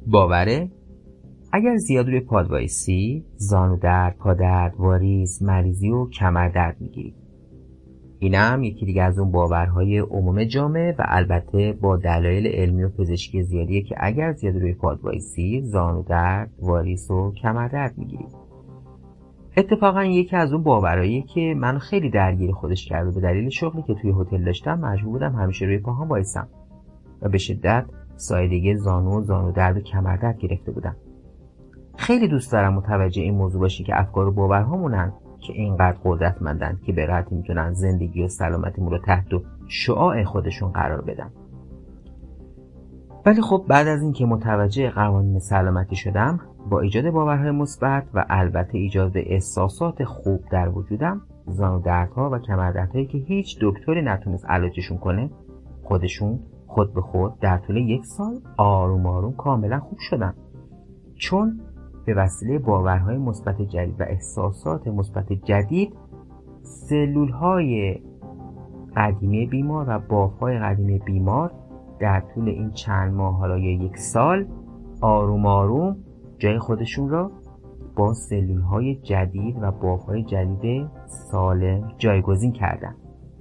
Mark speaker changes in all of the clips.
Speaker 1: باوره اگر زیاد روی پاد وایسی، زانو درد، پا درد، واریس، مریضی و کمر درد میگیری. این هم یکی دیگه از اون باورهای عموم جامعه و البته با دلایل علمی و پزشکی زیادیه که اگر زیاد روی پاد وایسی، زانو درد، واریس و کمر درد میگیری. اتفاقا یکی از اون باورهاییه که من خیلی درگیر خودش کرده. به دلیل شغلی که توی هتل داشتم مجبور بودم همیشه روی پاهام وایسم و به شدت سایدگی زانو درد و کمر درد گرفته بودم. خیلی دوست دارم متوجه این موضوع باشی که افکار و باورهامونن که اینقدر قدرتمندن که به راحتی میتونن زندگی و سلامتیمون رو تحت شعاع خودشون قرار بدن. ولی خب بعد از اینکه متوجه قوانین سلامتی شدم، با ایجاد باورهای مثبت و البته ایجاد احساسات خوب در وجودم، زانو دردها و کمر دردهایی که هیچ دکتری نتونست علاجشون کنه، خود به خود در طول 1 سال آروم آروم کاملا خوب شدن. چون به وسیله باورهای مثبت جدید و احساسات مثبت جدید، سلولهای قدیمی بیمار و بافهای قدیمی بیمار در طول این چند ماه، حالا یا 1 سال، آروم آروم جای خودشون را با سلولهای جدید و بافهای جدید سالم جایگزین کردن.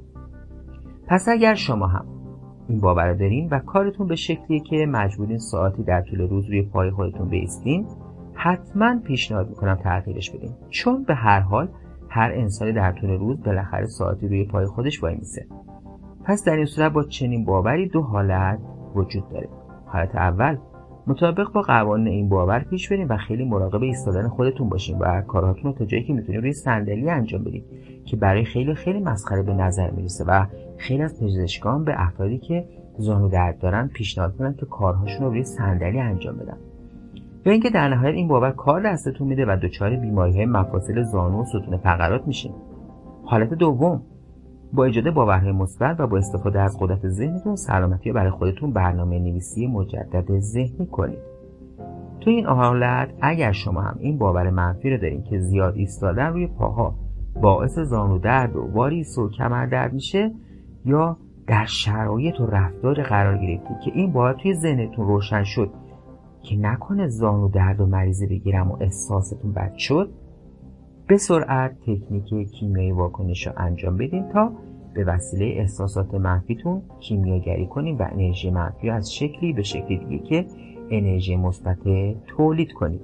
Speaker 1: پس اگر شما هم این باور دارین و کارتون به شکلیه که مجبورین ساعتی در طول روز روی پای خودتون بایستین، حتما پیشنهاد میکنم تغییرش بدین. چون به هر حال هر انسانی در طول روز بالاخره ساعتی روی پای خودش وای میسه. پس در این صورت با چنین باوری 2 حالت وجود داره. حالت اول، مطابق با قوانین این باور پیش برین و خیلی مراقب ایستادن خودتون باشین و کارهاتون رو تا جایی که میتونین روی صندلی انجام بدین که برای خیلی مسخره به نظر میرسه و خیلی از پزشکان به افرادی که زانو درد دارن پیشنهاد میکنن که کارهاشون رو روی صندلی انجام بدن. یا اینکه در نهایت این باور کار دستتون میده و دچار بیماری‌های مفاصل زانو و ستون فقرات میشین. حالت دوم، با ایجاد باورهای مثبت و با استفاده از قدرت ذهنتون سلامتی برای خودتون برنامه‌نویسی مجدد ذهنی کنید. تو این حالت اگر شما هم این باور منفی رو دارین که زیاد ایستادن روی پاها باعث زانو درد و واریس و کمر درد میشه، یا در شرایط و رفتار قرار گرفتید که این باور توی ذهنتون روشن شد که نکنه زانو درد و مریضی بگیرم و احساستون بد شد، به سرعت تکنیک کیمیایی واکنش رو انجام بدین تا به وسیله احساسات منفیتون کیمیاگری کنین و انرژی منفی از شکلی به شکلی دیگه که انرژی مثبت تولید کنید.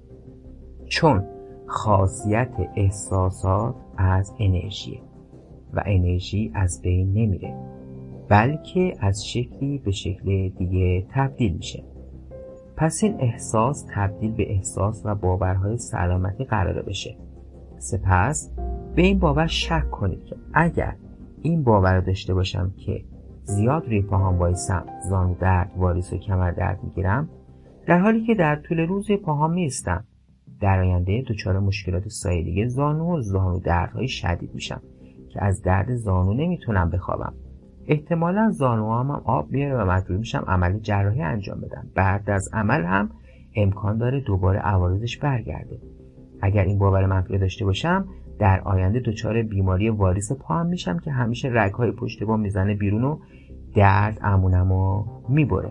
Speaker 1: چون خاصیت احساسات از انرژیه و انرژی از بین نمیره، بلکه از شکلی به شکل دیگه تبدیل میشه. پس این احساس تبدیل به احساس و باورهای سلامتی قراره بشه. سپس به این باور شک کنید که اگر این باور رو داشته باشم که زیاد روی پاهام وایسم، زانو درد، واریس و کمر درد میگیرم، در حالی که در طول روز پاهام نیستم، در آینده دچار مشکلات سایدگی زانو و زانو دردهای شدید میشم که از درد زانو نمیتونم بخوابم. احتمالا زانوام هم آب میاره و مجبور میشم عمل جراحی انجام بدم. بعد از عمل هم امکان داره دوباره عوارضش برگرده. اگر این باور منفی داشته باشم، در آینده دچار بیماری واریس پا هم میشم که همیشه رگ‌های پشت پا میزنه بیرون و درد امونمو میبره.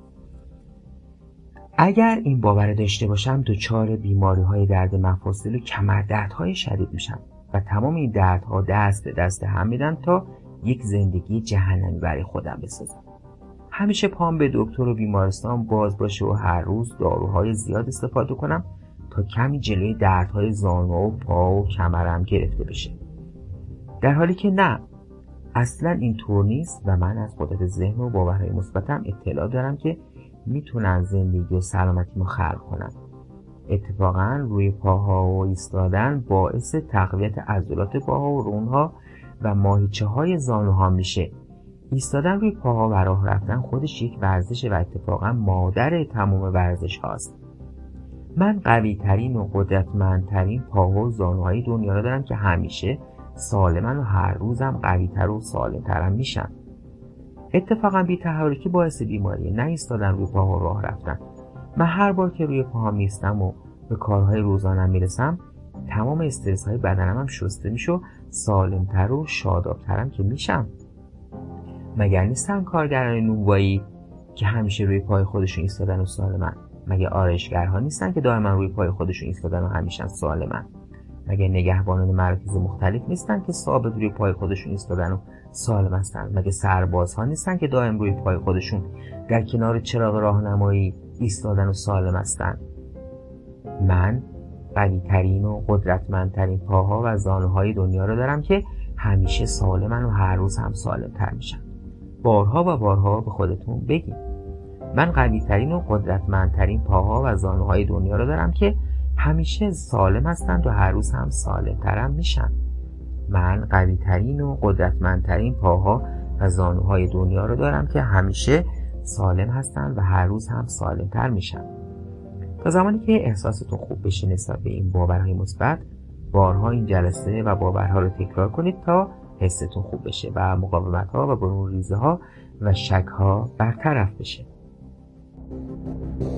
Speaker 1: اگر این باور داشته باشم، دچار بیماری‌های درد مفاصل و کمر دردهای شدید میشم و تمام این دردها دست به دست هم میدن تا یک زندگی جهنمی برای خودم بسازم. همیشه پام به دکتر و بیمارستان باز باشه و هر روز داروهای زیاد استفاده کنم تا کمی جلوی دردهای زانو و پا و کمرم گرفته بشه. در حالی که نه، اصلا این طور نیست و من از قدرت ذهن و باورهای مثبتم اطلاع دارم که میتونن زندگی و سلامتیمو خلق کنن. اتفاقا روی پاها و ایستادن باعث تقویت عضلات پاها و رونها و ماهیچه های زانوها میشه. ایستادن روی پاها و راه رفتن خودش یک ورزشه و اتفاقا مادر تمام ورزش هاست. من قوی ترین و قدرتمندترین پاها و زانوهای دنیا رو دارم که همیشه سالمن و هر روزم قوی تر و سالم ترم میشم. اتفاقا بی تحرکی باعث بیماری نه ایستادن روی پاها و راه رفتن. من هر بار که روی پاها میستم و به کارهای روزانم میرسم، تمام استرس های بدنم هم شسته میشه و سالمتر و شادابترم که میشم. مگر نیستن کارگران نونوایی که همیشه روی پای خودشون ایستادن و سالمن؟ مگه آرایشگرها نیستن که دائما روی پای خودشون ایستادن و همیشه سالمن؟ مگه نگهبانان مراکز مختلف نیستن که ثابت روی پای خودشون ایستادن و سالم هستن؟ مگه سربازها نیستن که دائم روی پای خودشون در کنار چراغ راهنمایی ایستادن و سالم هستن؟ من قوی ترین و قدرتمندترین پاها و زانوهای دنیا رو دارم که همیشه سالمن و هر روز هم سالمتر میشن. بارها و بارها به خودتون بگید من قوی ترین و قدرتمندترین پاها و زانوهای دنیا رو دارم که همیشه سالم هستند و هر روز هم سالمترم میشن. من قوی ترین و قدرتمندترین پاها و زانوهای دنیا رو دارم که همیشه سالم هستند و هر روز هم سالمتر میشن. تا زمانی که احساستون خوب بشه نسبت به این باورهای مثبت، بارها این جلسه و باورها رو تکرار کنید تا حستون خوب بشه و مقاومت‌ها و برون‌ریزی‌ها و شک‌ها برطرف بشه.